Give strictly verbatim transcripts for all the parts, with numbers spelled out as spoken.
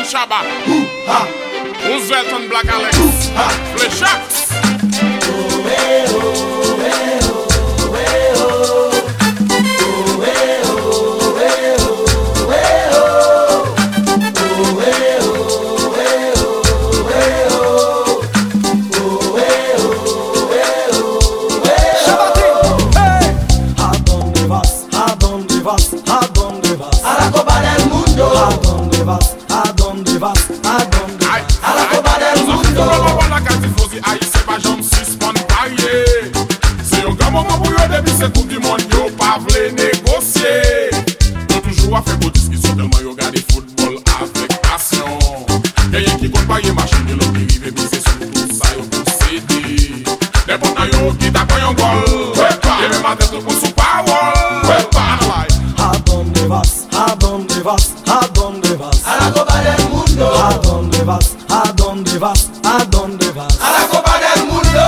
Shabba. Roosevelt and Black Alex. Flechax. C'est coupe du monde, yo pas vle négocier. Yo toujours a fait beau discussion tellement yo gade football avec passion. Y'a qui compte pas y'a machine, y'a l'autre qui rive miser sur tout ça yo pour céder. Les bons yo qui tapent yon gol. Y'a même à tête pour sous parole. ¿A dónde vas? ¿A dónde vas? ¿A dónde vas? A la Copa del Mundo. ¿A dónde vas? ¿A dónde vas? ¿A dónde vas? A la Copa del Mundo.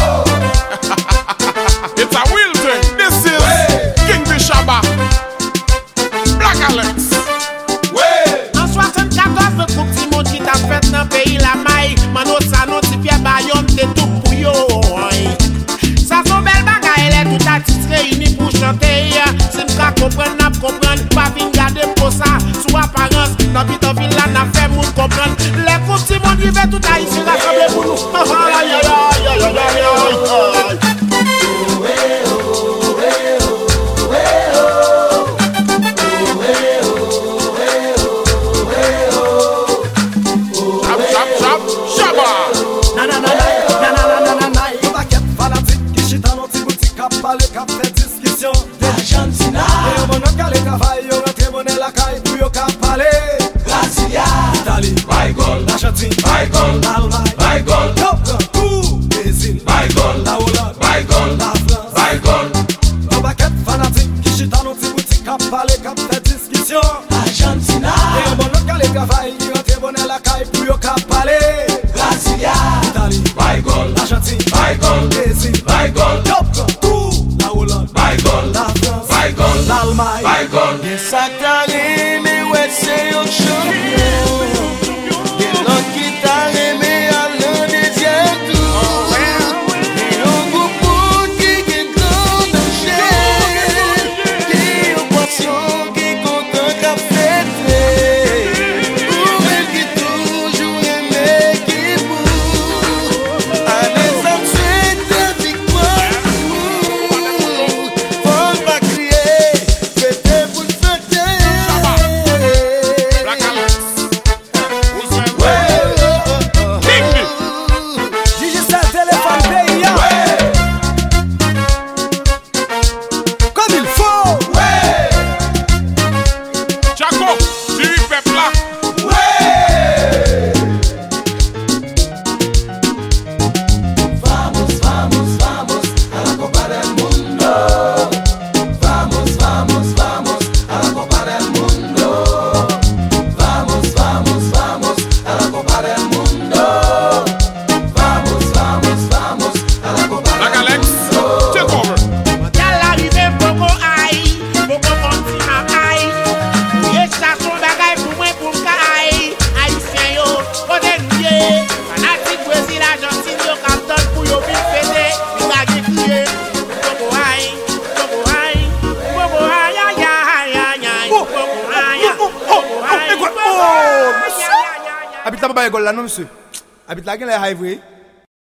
It's a real thing. This is ouais. King the Shabba. Black Alex. Ouais. En soixante-quatorze, le coupe du monde qui t'a fait dans le pays la maille. Mano sa notifié Bayonne, t'es tout pour yo. Ça son belle bagaille, elle est tout à titre réunie pour chanter. Si m'ka comprendre, n'a comprendre. Pas vin garder pour ça. Sous apparence, dans Bidonville là, n'a fait moun comprendre. Les coupes du monde, ils tout à ici rassembler pour nous. Aïe aïe aïe aïe aïe aïe. Parler cap fait discussion Argentina. Et on monte à l'écavaille, on rentre monnaie la caille pour yo cap parler. Brasilia. Italie, my goal. Argentine, my goal. Allemagne, my goal. Tout, Brésil, my goal. la Hollande, my goal. la France, my goal. On baquette fanatique qui chita dans tes boutiques cap parler cap fait discussion Argentina. Et on monte à l'écavaille, on rentre monnaie la caille pour yo cap parler. Brasilia. Italie, my goal. Argentine, my goal. Brésil, my goal. My goal, la France, my goal, l'Allemagne, my goal. Des sacs mais ouais c'est un champion. Des langues qui t'a aimé à l'un des yeux tout. Et un groupe qui est grand danger. Qui est en passion, qui est content qu'à fêter. Pour elle qui toujours aimé qui bouge. À des ensuite de victoire. Habite là, papa, école là, non, monsieur. Habite là, quelle est la highway?